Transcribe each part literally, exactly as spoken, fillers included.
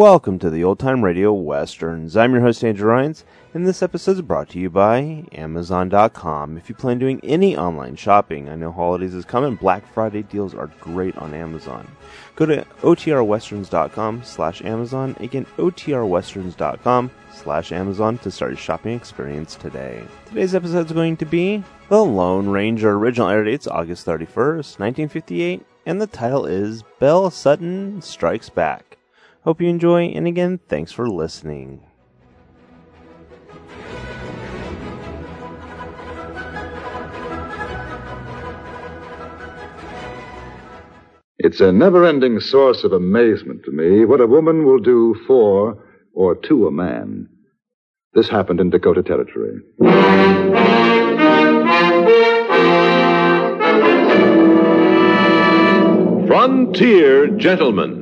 Welcome to the Old Time Radio Westerns. I'm your host, Andrew Rhynes, and this episode is brought to you by Amazon dot com. If you plan doing any online shopping, I know holidays is coming, Black Friday deals are great on Amazon. Go to O T R westerns dot com slash Amazon. Again, O T R westerns dot com slash Amazon to start your shopping experience today. Today's episode is going to be The Lone Ranger. Original air date's August thirty-first, nineteen fifty-eight, and the title is Belle Sutton Strikes Back. Hope you enjoy, and again, thanks for listening. It's a never-ending source of amazement to me what a woman will do for or to a man. This happened in Dakota Territory. Frontier Gentlemen.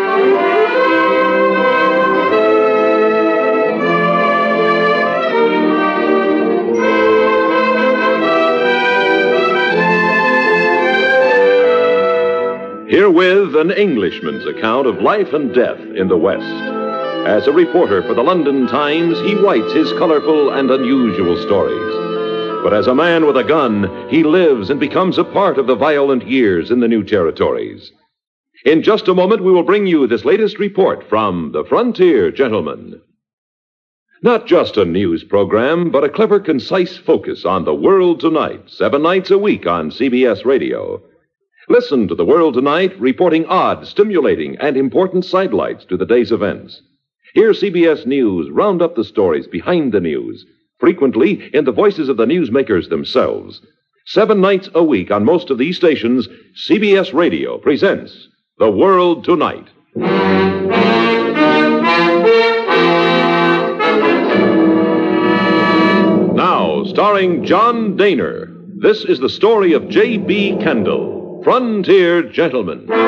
Herewith an Englishman's account of life and death in the West. As a reporter for the London Times, he writes his colorful and unusual stories. But as a man with a gun, he lives and becomes a part of the violent years in the new territories. In just a moment, we will bring you this latest report from the Frontier Gentleman. Not just a news program, but a clever, concise focus on the world tonight, seven nights a week on C B S Radio. Listen to The World Tonight, reporting odd, stimulating, and important sidelights to the day's events. Hear C B S News round up the stories behind the news, frequently in the voices of the newsmakers themselves. Seven nights a week on most of these stations, C B S Radio presents The World Tonight. Now, starring John Dehner, this is the story of J B. Kendall. Frontier Gentlemen. The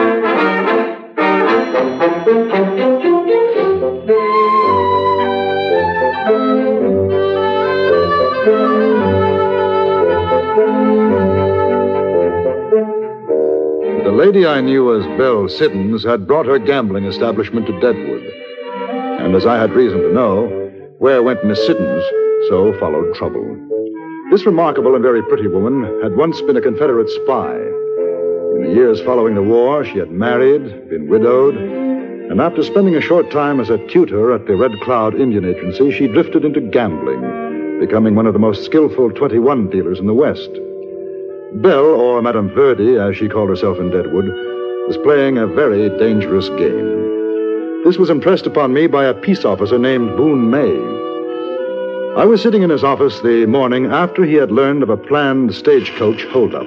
lady I knew as Belle Siddons had brought her gambling establishment to Deadwood. And as I had reason to know, where went Miss Siddons, so followed trouble. This remarkable and very pretty woman had once been a Confederate spy. In the years following the war, she had married, been widowed, and after spending a short time as a tutor at the Red Cloud Indian Agency, she drifted into gambling, becoming one of the most skillful twenty-one dealers in the West. Belle, or Madame Verdi, as she called herself in Deadwood, was playing a very dangerous game. This was impressed upon me by a peace officer named Boone May. I was sitting in his office the morning after he had learned of a planned stagecoach holdup.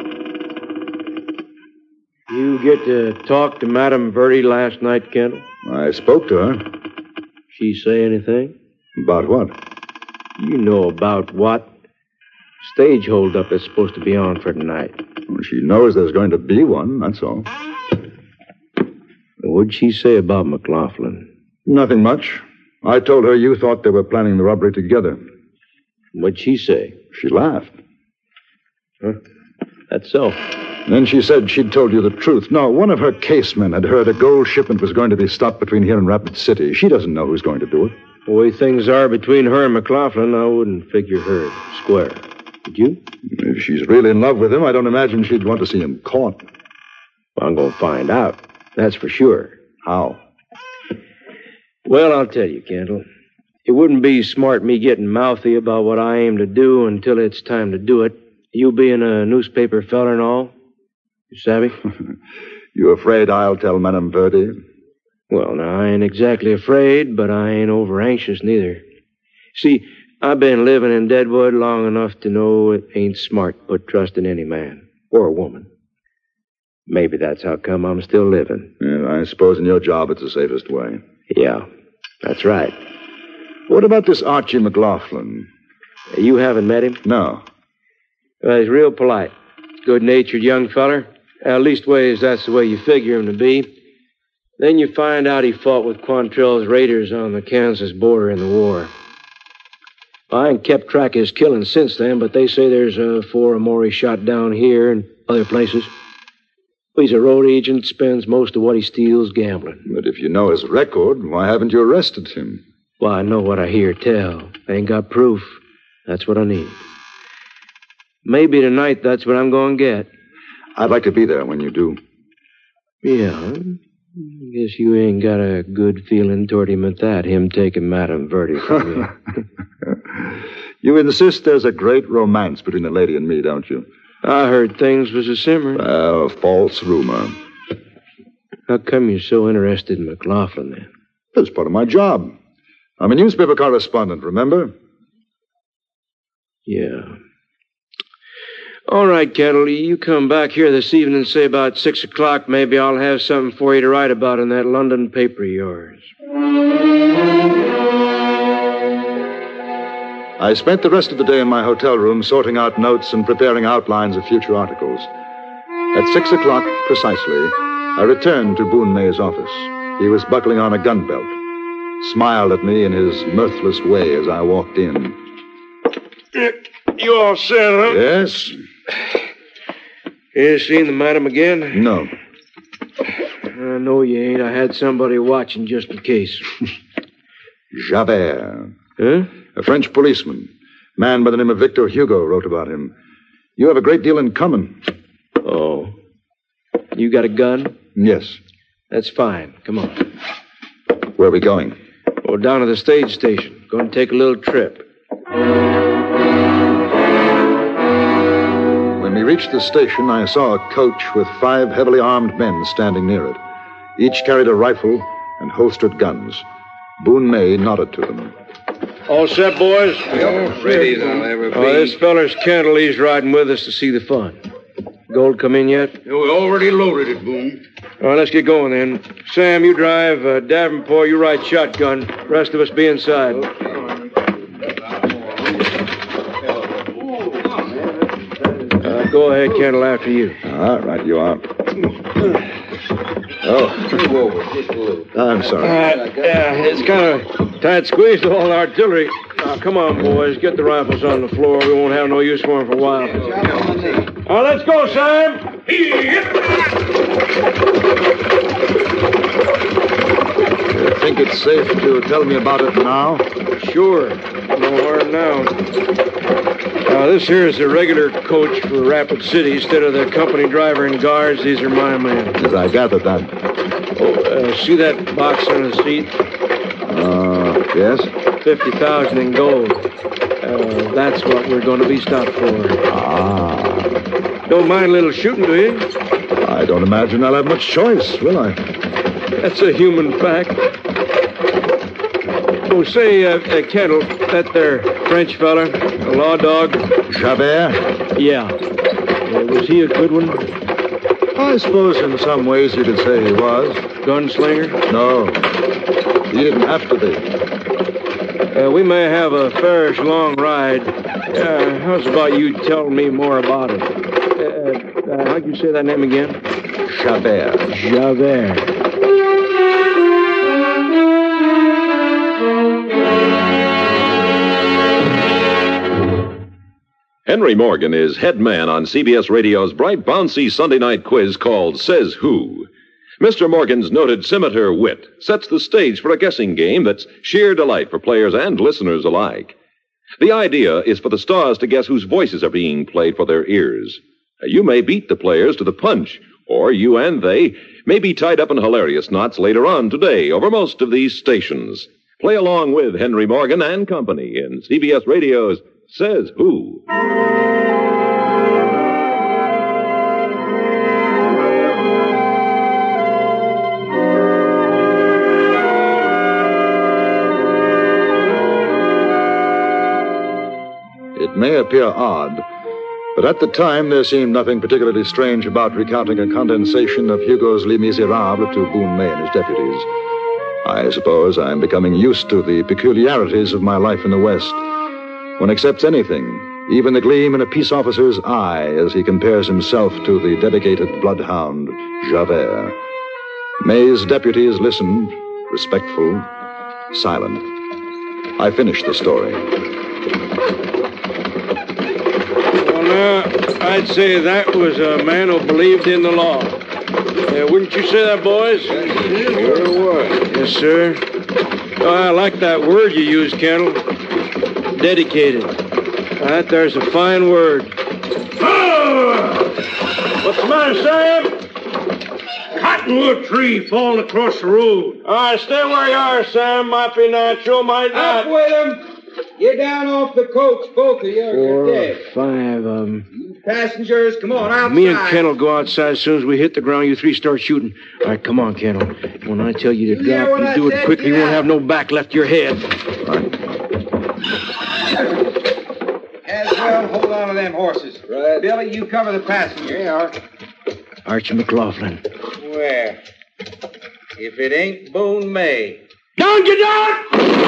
You get to talk to Madame Verdi last night, Kendall? I spoke to her. She say anything? About what? You know about what? Stage holdup is supposed to be on for tonight. Well, she knows there's going to be one, that's all. What'd she say about McLaughlin? Nothing much. I told her you thought they were planning the robbery together. What'd she say? She laughed. Huh? That's so. Then she said she'd told you the truth. No, one of her casemen had heard a gold shipment was going to be stopped between here and Rapid City. She doesn't know who's going to do it. The way things are between her and McLaughlin, I wouldn't figure her square. Would you? If she's really in love with him, I don't imagine she'd want to see him caught. Well, I'm going to find out. That's for sure. How? Well, I'll tell you, Kendall. It wouldn't be smart me getting mouthy about what I aim to do until it's time to do it. You being a newspaper feller and all. You savvy? You afraid I'll tell Madame Verdi? Well, now, I ain't exactly afraid, but I ain't over anxious neither. See, I've been living in Deadwood long enough to know it ain't smart to put trust in any man or a woman. Maybe that's how come I'm still living. Yeah, I suppose in your job it's the safest way. Yeah, that's right. What about this Archie McLaughlin? You haven't met him? No. Well, he's real polite. Good-natured young feller. At leastways, that's the way you figure him to be. Then you find out he fought with Quantrell's raiders on the Kansas border in the war. I ain't kept track of his killing since then, but they say there's uh, four or more he shot down here and other places. He's a road agent, spends most of what he steals gambling. But if you know his record, why haven't you arrested him? Well, I know what I hear tell. I ain't got proof. That's what I need. Maybe tonight that's what I'm going to get. I'd like to be there when you do. Yeah. I guess you ain't got a good feeling toward him at that, him taking Madame Verdi from you. You insist there's a great romance between the lady and me, don't you? I heard things was a simmer. Well, false rumor. How come you're so interested in McLaughlin, then? That's part of my job. I'm a newspaper correspondent, remember? Yeah. All right, Kettle, you come back here this evening, say about six o'clock. Maybe I'll have something for you to write about in that London paper of yours. I spent the rest of the day in my hotel room sorting out notes and preparing outlines of future articles. At six o'clock precisely, I returned to Boone May's office. He was buckling on a gun belt, smiled at me in his mirthless way as I walked in. You all set, huh? Yes? You seen the madam again? No. I know you ain't. I had somebody watching just in case. Javert. Huh? A French policeman. Man by the name of Victor Hugo wrote about him. You have a great deal in common. Oh. You got a gun? Yes. That's fine. Come on. Where are we going? Oh, down to the stage station. Going to take a little trip. When we reached the station, I saw a coach with five heavily armed men standing near it. Each carried a rifle and holstered guns. Boone May nodded to them. All set, boys? Yep, ready as I'll ever be. Oh, this feller's Kendall. He's riding with us to see the fun. Gold come in yet? Yeah, we already loaded it, Boone. All right, let's get going then. Sam, you drive. Uh, Davenport, you ride shotgun. Rest of us be inside. Uh, go ahead, Kendall, after you. All right, you are. Oh. I'm sorry. Uh, yeah, it's kind of tight squeezed with all the artillery. Now, come on, boys. Get the rifles on the floor. We won't have no use for them for a while. All right, let's go, Sam. You think it's safe to tell me about it now? Sure. No harm now. Uh, this here is a regular coach for Rapid City. Instead of the company driver and guards, these are my men. As I gathered that. Oh, uh, see that box on the seat? Uh, yes? fifty thousand in gold. Uh, that's what we're going to be stopped for. Ah. Don't mind a little shooting, do you? I don't imagine I'll have much choice, will I? That's a human fact. Oh, say, uh, uh, Kettle, that there French fella, a law dog. Javert? Yeah. Uh, was he a good one? I suppose in some ways you could say he was. Gunslinger? No. He didn't have to be. Uh, we may have a fairish long ride. Uh, how's about you telling me more about it? Uh, uh, how'd you say that name again? Javert. Javert. Henry Morgan is head man on C B S Radio's bright, bouncy Sunday night quiz called Says Who. Mister Morgan's noted scimitar wit sets the stage for a guessing game that's sheer delight for players and listeners alike. The idea is for the stars to guess whose voices are being played for their ears. You may beat the players to the punch, or you and they may be tied up in hilarious knots later on today over most of these stations. Play along with Henry Morgan and company in C B S Radio's Says Who. It may appear odd, but at the time there seemed nothing particularly strange about recounting a condensation of Hugo's Les Miserables to Boone May and his deputies. I suppose I'm becoming used to the peculiarities of my life in the West. One accepts anything, even the gleam in a peace officer's eye as he compares himself to the dedicated bloodhound, Javert. May's deputies listened, respectful, silent. I finished the story. Well, now, I'd say that was a man who believed in the law. Yeah, wouldn't you say that, boys? Sure was. Yes, sir. Oh, I like that word you used, Kendall. Dedicated. That there's a fine word. What's the matter, Sam? Cottonwood tree falling across the road. All right, stay where you are, Sam. Might be natural, might not. Up with them. Get down off the coach, both of you, or Four, you're dead. five, um... Passengers, come on, outside. Me and Kendall go outside as soon as we hit the ground. You three start shooting. All right, come on, Kendall. When I tell you to You hear drop, what you I do it said? quickly. You won't have no back left to your head. Caswell, hold on to them horses. Right. Billy, you cover the passenger. Yeah. Archie McLaughlin. Where? If it ain't Boone May. Down, get down!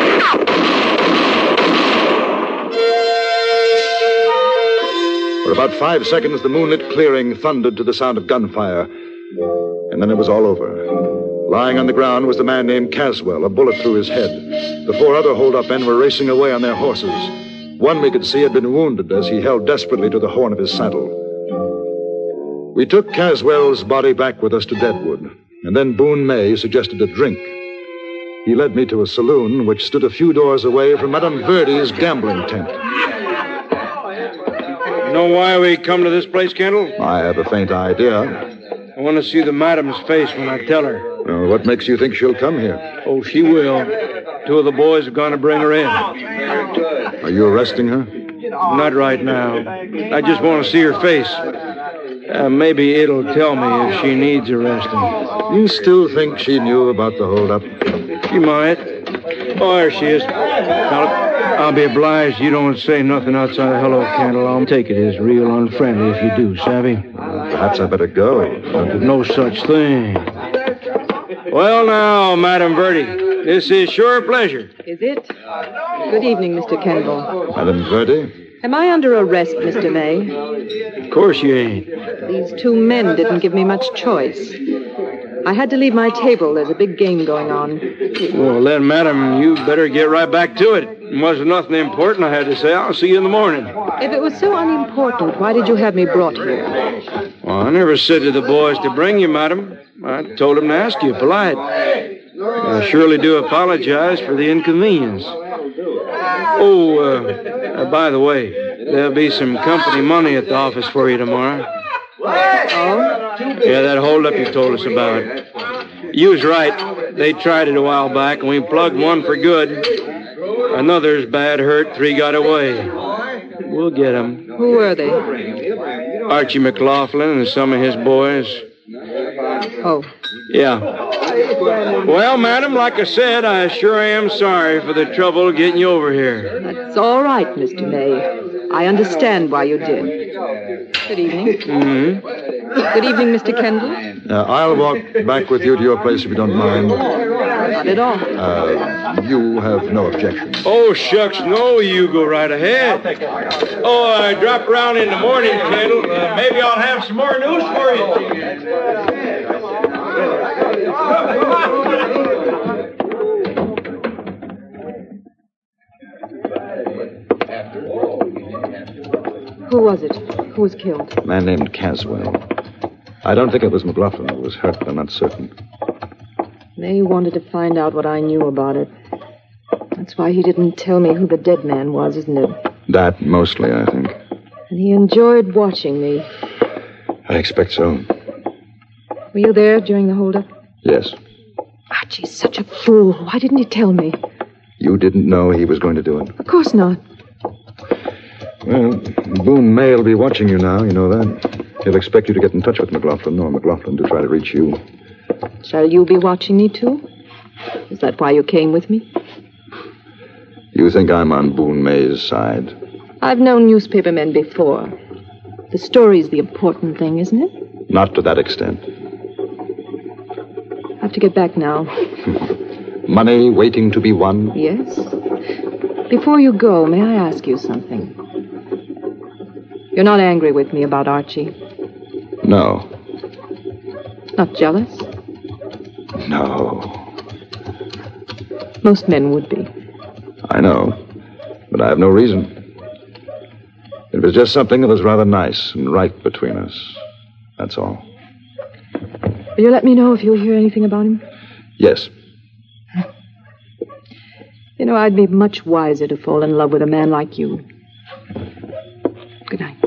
For about five seconds, the moonlit clearing thundered to the sound of gunfire. And then it was all over. Lying on the ground was the man named Caswell, a bullet through his head. The four other hold-up men were racing away on their horses. One we could see had been wounded as he held desperately to the horn of his saddle. We took Caswell's body back with us to Deadwood, and then Boone May suggested a drink. He led me to a saloon which stood a few doors away from Madame Verdi's gambling tent. You know why we come to this place, Kendall? I have a faint idea. I want to see the madam's face when I tell her. Uh, what makes you think she'll come here? Oh, she will. Two of the boys are going to bring her in. Are you arresting her? Not right now. I just want to see her face. Uh, maybe it'll tell me if she needs arresting. You still think she knew about the holdup? She might. Oh, there she is. Now, I'll be obliged you don't say nothing outside of hello, Kendall. I'll take it as real unfriendly if you do, savvy? Perhaps I better go. No such thing. Well, now, Madam Verdi, this is sure a pleasure. Is it? Good evening, Mister Kendall. Madame Verdi? Am I under arrest, Mister May? Of course you ain't. These two men didn't give me much choice. I had to leave my table. There's a big game going on. Well, then, madam, you better get right back to it. It wasn't nothing important I had to say. I'll see you in the morning. If it was so unimportant, why did you have me brought here? Well, I never said to the boys to bring you, madam. I told them to ask you, polite. I surely do apologize for the inconvenience. Oh, uh, uh, by the way, there'll be some company money at the office for you tomorrow. Oh? Yeah, that holdup you told us about. You was right. They tried it a while back, and we plugged one for good. Another's bad hurt. Three got away. We'll get them. Who were they? Archie McLaughlin and some of his boys. Oh. Yeah. Well, madam, like I said, I sure am sorry for the trouble getting you over here. That's all right, Mister May. I understand why you did. Good evening. Mm-hmm. Good evening, Mister Kendall. Uh, I'll walk back with you to your place if you don't mind. Not at all. Uh, you have no objection. Oh, shucks, no, you go right ahead. Oh, I drop around in the morning, Kendall. Uh, maybe I'll have some more news for you. Who was it? Who was killed? A man named Caswell. I don't think it was McLaughlin who was hurt, but I'm not certain. May wanted to find out what I knew about it. That's why he didn't tell me who the dead man was, isn't it? That mostly, I think. And he enjoyed watching me. I expect so. Were you there during the holdup? Yes. Archie's such a fool. Why didn't he tell me? You didn't know he was going to do it? Of course not. Well, Boone May will be watching you now, you know that. He'll expect you to get in touch with McLaughlin, or McLaughlin to try to reach you. Shall you be watching me, too? Is that why you came with me? You think I'm on Boone May's side? I've known newspaper men before. The story's the important thing, isn't it? Not to that extent. I have to get back now. Money waiting to be won? Yes. Before you go, may I ask you something? You're not angry with me about Archie? No. Not jealous? No. Most men would be. I know, but I have no reason. It was just something that was rather nice and right between us. That's all. Will you let me know if you hear anything about him? Yes. You know, I'd be much wiser to fall in love with a man like you. Good night.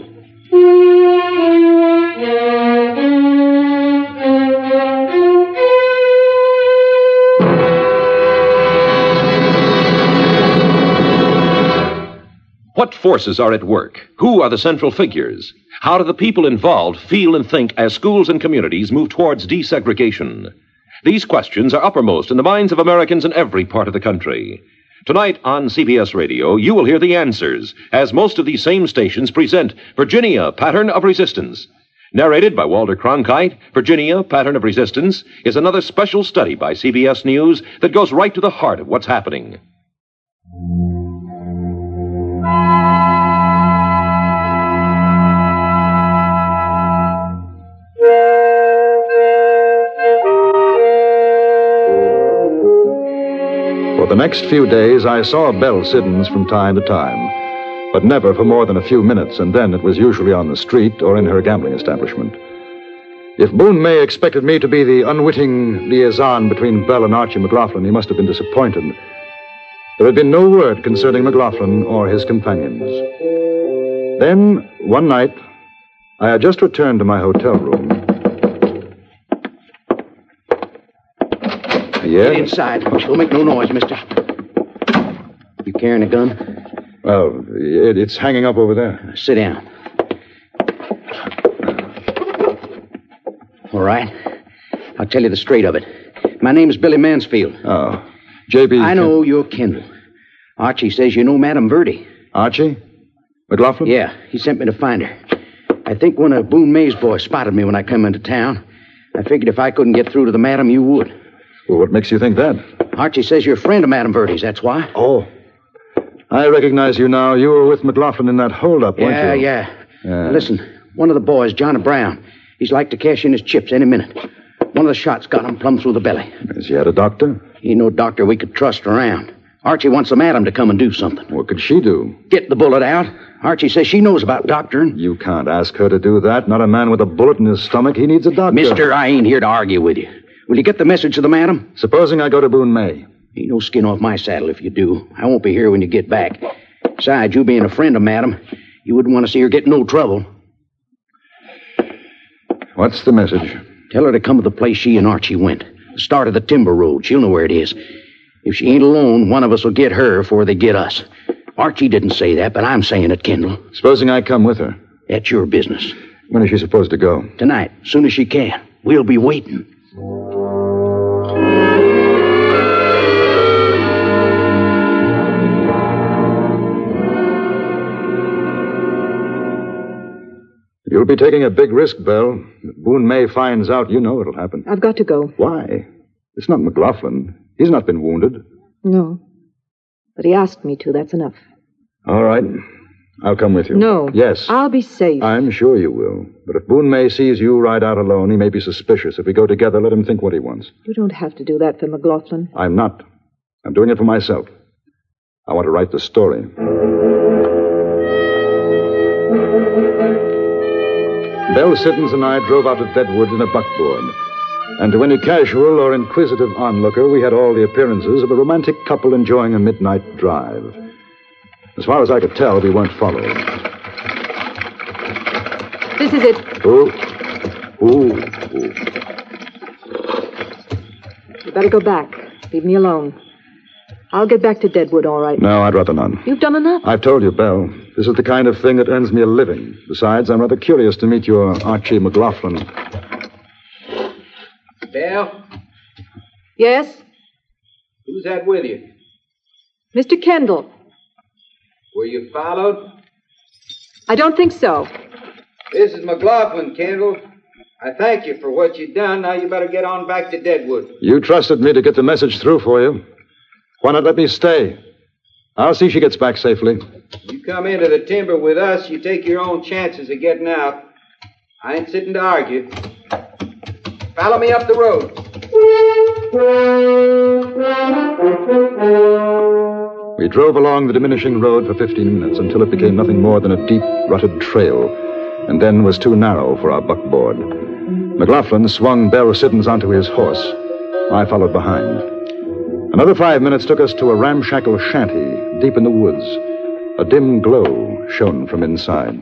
What forces are at work? Who are the central figures? How do the people involved feel and think as schools and communities move towards desegregation? These questions are uppermost in the minds of Americans in every part of the country. Tonight on C B S Radio, you will hear the answers, as most of these same stations present Virginia, Pattern of Resistance. Narrated by Walter Cronkite, Virginia, Pattern of Resistance is another special study by C B S News that goes right to the heart of what's happening. For the next few days, I saw Belle Siddons from time to time, but never for more than a few minutes, and then it was usually on the street or in her gambling establishment. If Boone May expected me to be the unwitting liaison between Belle and Archie McLaughlin, he must have been disappointed. There had been no word concerning McLaughlin or his companions. Then, one night, I had just returned to my hotel room. Yeah? Get inside. Don't make no noise, mister. You carrying a gun? Well, it, it's hanging up over there. Sit down. All right. I'll tell you the straight of it. My name's Billy Mansfield. Oh. J B. I know you're Kendall. Archie says you know Madame Verdi. Archie? McLaughlin? Yeah, he sent me to find her. I think one of Boone May's boys spotted me when I came into town. I figured if I couldn't get through to the madam, you would. Well, what makes you think that? Archie says you're a friend of Madame Verdi's, that's why. Oh. I recognize you now. You were with McLaughlin in that holdup, weren't Yeah, you? yeah. Yeah. Now, listen, one of the boys, Johnny Brown, he's like to cash in his chips any minute. One of the shots got him plumb through the belly. Has he had a doctor? He ain't no doctor we could trust around. Archie wants the madam to come and do something. What could she do? Get the bullet out. Archie says she knows about doctoring. You can't ask her to do that. Not a man with a bullet in his stomach. He needs a doctor. Mister, I ain't here to argue with you. Will you get the message to the madam? Supposing I go to Boone May. Ain't no skin off my saddle if you do. I won't be here when you get back. Besides, you being a friend of madam, you wouldn't want to see her get in no trouble. What's the message? Tell her to come to the place she and Archie went. The start of the timber road. She'll know where it is. If she ain't alone, one of us will get her before they get us. Archie didn't say that, but I'm saying it, Kendall. Supposing I come with her. That's your business. When is she supposed to go? Tonight, soon as she can. We'll be waiting. You'll be taking a big risk, Belle. If Boone May finds out, you know it'll happen. I've got to go. Why? It's not McLaughlin. He's not been wounded. No. But he asked me to. That's enough. All right. I'll come with you. No. Yes. I'll be safe. I'm sure you will. But if Boone May sees you ride out alone, he may be suspicious. If we go together, let him think what he wants. You don't have to do that for McLaughlin. I'm not. I'm doing it for myself. I want to write the story. Belle Siddons and I drove out to Deadwood in a buckboard. And to any casual or inquisitive onlooker, we had all the appearances of a romantic couple enjoying a midnight drive. As far as I could tell, we weren't followed. This is it. Ooh. Ooh. Ooh. You better go back. Leave me alone. I'll get back to Deadwood, all right. No, I'd rather not. You've done enough. I've told you, Belle. This is the kind of thing that earns me a living. Besides, I'm rather curious to meet your Archie McLaughlin. Belle? Yes? Who's that with you? Mister Kendall. Were you followed? I don't think so. This is McLaughlin, Kendall. I thank you for what you've done. Now you better get on back to Deadwood. You trusted me to get the message through for you. Why not let me stay? I'll see she gets back safely. You come into the timber with us, you take your own chances of getting out. I ain't sitting to argue. Follow me up the road. We drove along the diminishing road for fifteen minutes until it became nothing more than a deep, rutted trail, and then was too narrow for our buckboard. McLaughlin swung Belle Siddons onto his horse. I followed behind. Another five minutes took us to a ramshackle shanty deep in the woods. A dim glow shone from inside.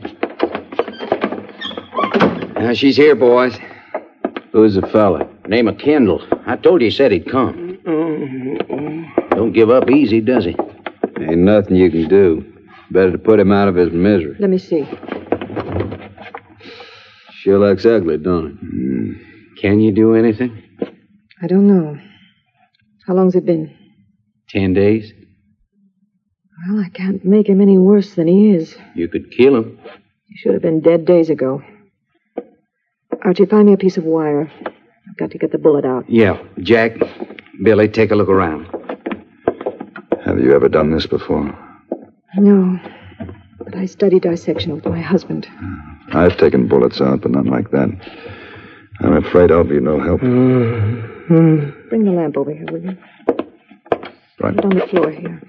Now, she's here, boys. Who's the fella? Name of Kendall. I told you he said he'd come. Don't give up easy, does he? Ain't nothing you can do. Better to put him out of his misery. Let me see. Sure looks ugly, don't it? Mm. Can you do anything? I don't know. How long's it been? Ten days. Well, I can't make him any worse than he is. You could kill him. He should have been dead days ago. Archie, find me a piece of wire. I've got to get the bullet out. Yeah. Jack, Billy, take a look around. Have you ever done this before? No. But I studied dissection with my husband. I've taken bullets out, but not like that. I'm afraid I'll be no help. Mm-hmm. Bring the lamp over here, will you? Right. Put it on the floor here.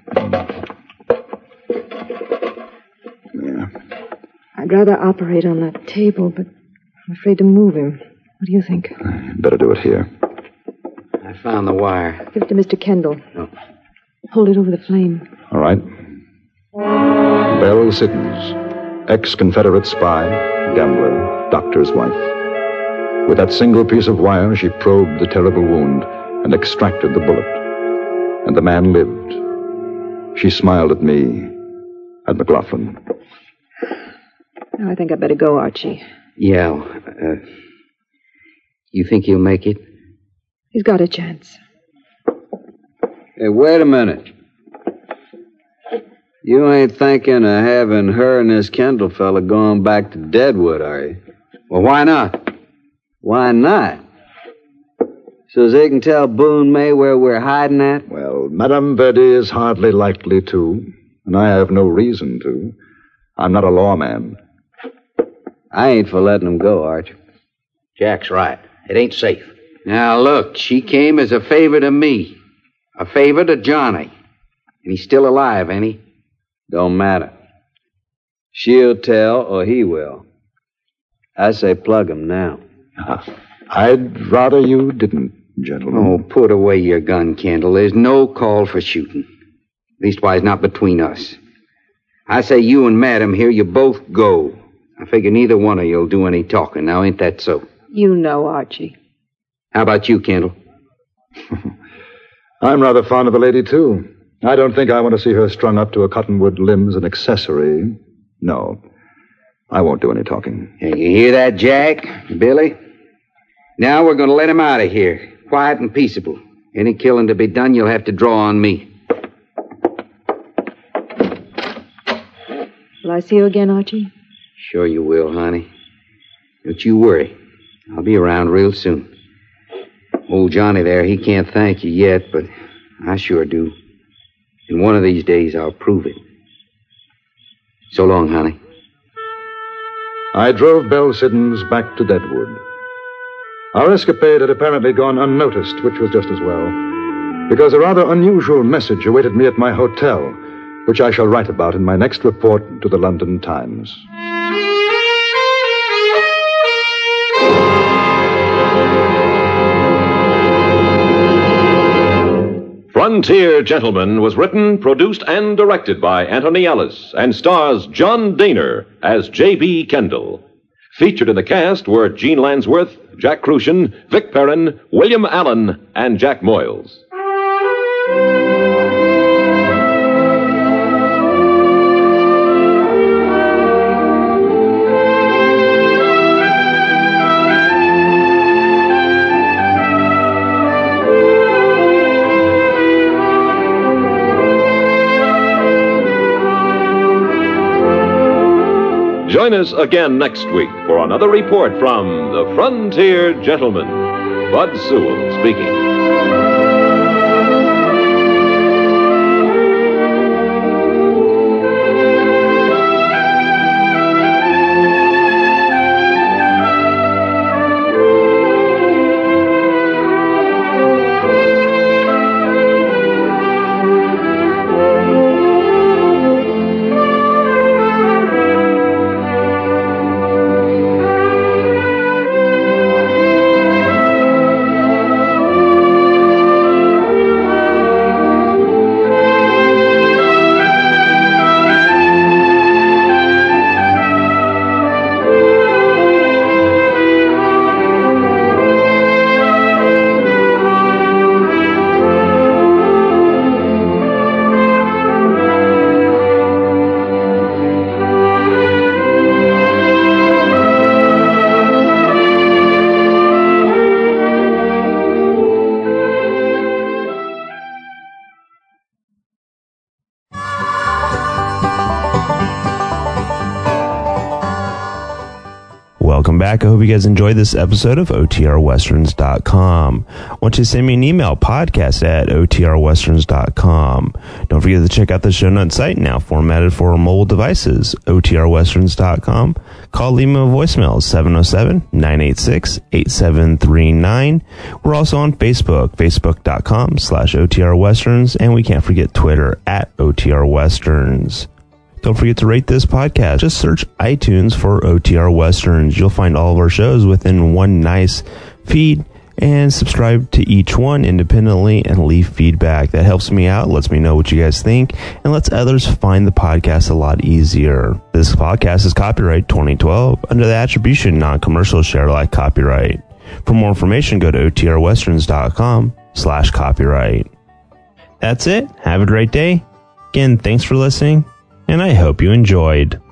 Yeah. I'd rather operate on that table, but I'm afraid to move him. What do you think? Better do it here. I found the wire. Give it to Mister Kendall. Oh. Hold it over the flame. All right. Belle Siddons, ex-Confederate spy, gambler, doctor's wife. With that single piece of wire, she probed the terrible wound and extracted the bullet. And the man lived. She smiled at me, at McLaughlin. Now I think I'd better go, Archie. Yeah. Uh, you think he'll make it? He's got a chance. Hey, wait a minute. You ain't thinking of having her and this Kendall fella going back to Deadwood, are you? Well, why not? Why not? So they can tell Boone May where we're hiding at? Well, Madame Verdi is hardly likely to, and I have no reason to. I'm not a lawman. I ain't for letting him go, Arch. Jack's right. It ain't safe. Now, look, she came as a favor to me. A favor to Johnny. And he's still alive, ain't he? Don't matter. She'll tell, or he will. I say plug him now. I'd rather you didn't, gentlemen. Oh, put away your gun, Kendall. There's no call for shooting. Leastwise, not between us. I say you and Madam here, you both go. I figure neither one of you'll do any talking. Now, ain't that so? You know, Archie. How about you, Kendall? I'm rather fond of the lady, too. I don't think I want to see her strung up to a cottonwood limb as an accessory. No, I won't do any talking. Hey, you hear that, Jack? Billy? Now we're going to let him out of here. Quiet and peaceable. Any killing to be done, you'll have to draw on me. Will I see you again, Archie? Sure you will, honey. Don't you worry. I'll be around real soon. Old Johnny there, he can't thank you yet, but I sure do. And one of these days, I'll prove it. So long, honey. I drove Belle Siddons back to Deadwood. Our escapade had apparently gone unnoticed, which was just as well, because a rather unusual message awaited me at my hotel, which I shall write about in my next report to the London Times. Frontier Gentlemen was written, produced, and directed by Anthony Ellis and stars John Daner as J B. Kendall. Featured in the cast were Gene Lansworth, Jack Crucian, Vic Perrin, William Allen, and Jack Moyles. Join us again next week for another report from the Frontier Gentlemen. Bud Sewell speaking. back. I hope you guys enjoyed this episode of O T R westerns dot com. I want you to send me an email, podcast at O T R westerns dot com. Don't forget to check out the show notes site, now formatted for mobile devices, O T R westerns dot com. Call, leave me a voicemail, seven oh seven, nine eight six, eight seven three nine. We're also on Facebook, facebook.com slash OTR Westerns, and we can't forget Twitter at O T R Westerns. Don't forget to rate this podcast. Just search iTunes for O T R Westerns. You'll find all of our shows within one nice feed, and subscribe to each one independently and leave feedback. That helps me out, lets me know what you guys think, and lets others find the podcast a lot easier. This podcast is copyright twenty twelve under the attribution non-commercial share alike copyright. For more information, go to O T R westerns dot com slash copyright. That's it. Have a great day. Again, thanks for listening, and I hope you enjoyed.